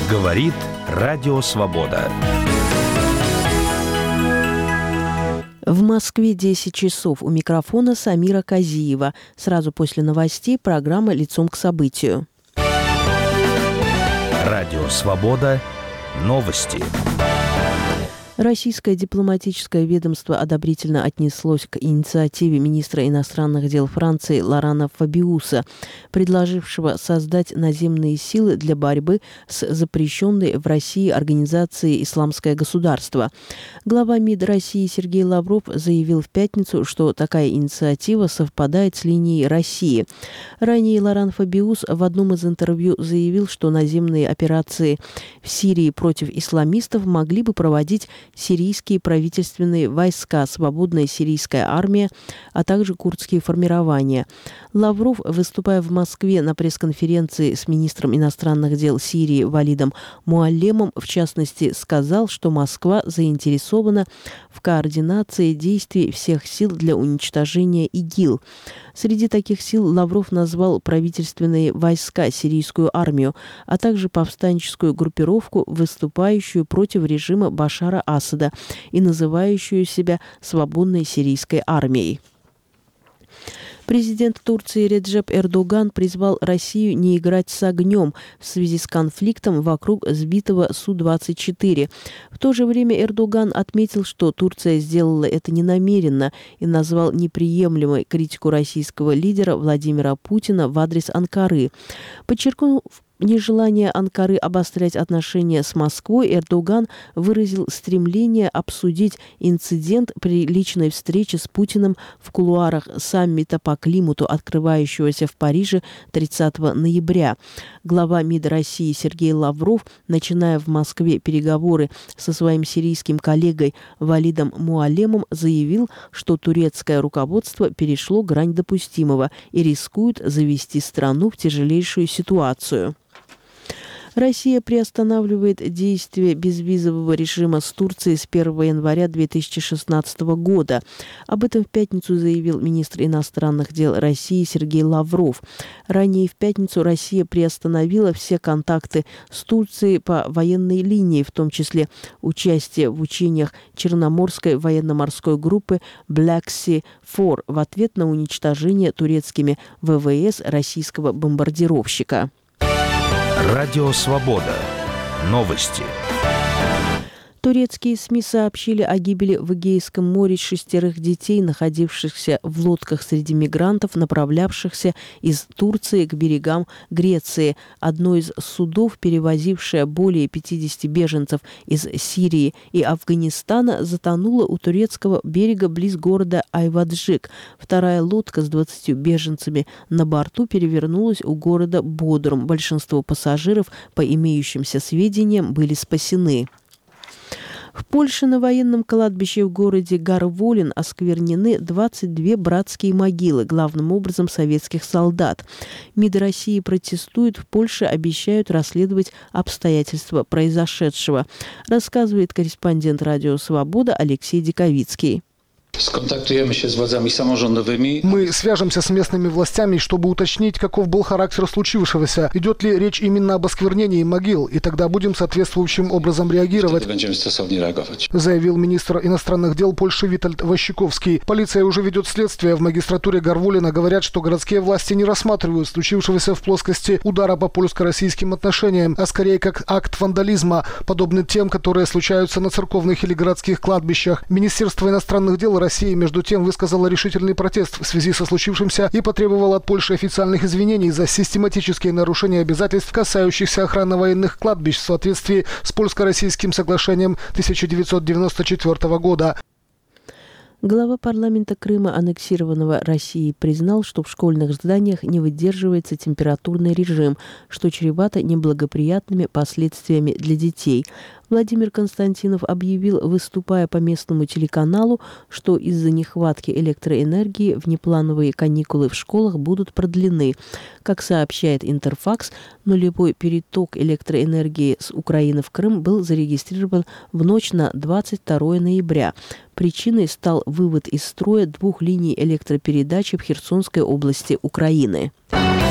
Говорит Радио Свобода. В Москве 10 часов. У микрофона Самира Казиева. Сразу после новостей программа «Лицом к событию». Радио Свобода. Новости. Российское дипломатическое ведомство одобрительно отнеслось к инициативе министра иностранных дел Франции Лорана Фабиуса, предложившего создать наземные силы для борьбы с запрещенной в России организацией «Исламское государство». Глава МИД России Сергей Лавров заявил в пятницу, что такая инициатива совпадает с линией России. Ранее Лоран Фабиус в одном из интервью заявил, что наземные операции в Сирии против исламистов могли бы проводить сирийские правительственные войска, свободная сирийская армия, а также курдские формирования. Лавров, выступая в Москве на пресс-конференции с министром иностранных дел Сирии Валидом Муаллемом, в частности, сказал, что Москва заинтересована в координации действий всех сил для уничтожения ИГИЛ. Среди таких сил Лавров назвал правительственные войска, сирийскую армию, а также повстанческую группировку, выступающую против режима Башара Асада и называющую себя свободной сирийской армией. Президент Турции Реджеп Эрдоган призвал Россию не играть с огнем в связи с конфликтом вокруг сбитого Су-24. В то же время Эрдоган отметил, что Турция сделала это ненамеренно и назвал неприемлемой критику российского лидера Владимира Путина в адрес Анкары. Подчеркнув нежелание Анкары обострять отношения с Москвой, Эрдоган выразил стремление обсудить инцидент при личной встрече с Путиным в кулуарах саммита по климату, открывающегося в Париже 30 ноября. Глава МИД России Сергей Лавров, начиная в Москве переговоры со своим сирийским коллегой Валидом Муаллемом, заявил, что турецкое руководство перешло грань допустимого и рискует завести страну в тяжелейшую ситуацию. Россия приостанавливает действие безвизового режима с Турцией с 1 января 2016 года. Об этом в пятницу заявил министр иностранных дел России Сергей Лавров. Ранее в пятницу Россия приостановила все контакты с Турцией по военной линии, в том числе участие в учениях Черноморской военно-морской группы Black Sea 4 в ответ на уничтожение турецкими ВВС российского бомбардировщика. Радио Свобода. Новости. Турецкие СМИ сообщили о гибели в Эгейском море 6 детей, находившихся в лодках среди мигрантов, направлявшихся из Турции к берегам Греции. Одно из судов, перевозившее более 50 беженцев из Сирии и Афганистана, затонуло у турецкого берега близ города Айваджик. Вторая лодка с 20 беженцами на борту перевернулась у города Бодрум. Большинство пассажиров, по имеющимся сведениям, были спасены. В Польше на военном кладбище в городе Гарволин осквернены 22 братские могилы, главным образом советских солдат. МИД России протестует, в Польше обещают расследовать обстоятельства произошедшего, рассказывает корреспондент Радио Свобода Алексей Диковицкий. Мы свяжемся с местными властями, чтобы уточнить, каков был характер случившегося, идет ли речь именно об осквернении могил, и тогда будем соответствующим образом реагировать, заявил министр иностранных дел Польши Витальд Ващиковский. Полиция уже ведет следствие. В магистратуре Гарволина говорят, что городские власти не рассматривают случившегося в плоскости удара по польско-российским отношениям, а скорее как акт вандализма, подобный тем, которые случаются на церковных или городских кладбищах. Министерство иностранных дел России, между тем, высказала решительный протест в связи со случившимся и потребовала от Польши официальных извинений за систематические нарушения обязательств, касающихся охраны военных кладбищ в соответствии с польско-российским соглашением 1994 года. Глава парламента Крыма, аннексированного Россией, признал, что в школьных зданиях не выдерживается температурный режим, что чревато неблагоприятными последствиями для детей. Владимир Константинов объявил, выступая по местному телеканалу, что из-за нехватки электроэнергии внеплановые каникулы в школах будут продлены. Как сообщает Интерфакс, нулевой переток электроэнергии с Украины в Крым был зарегистрирован в ночь на 22 ноября. Причиной стал вывод из строя 2 линий электропередачи в Херсонской области Украины.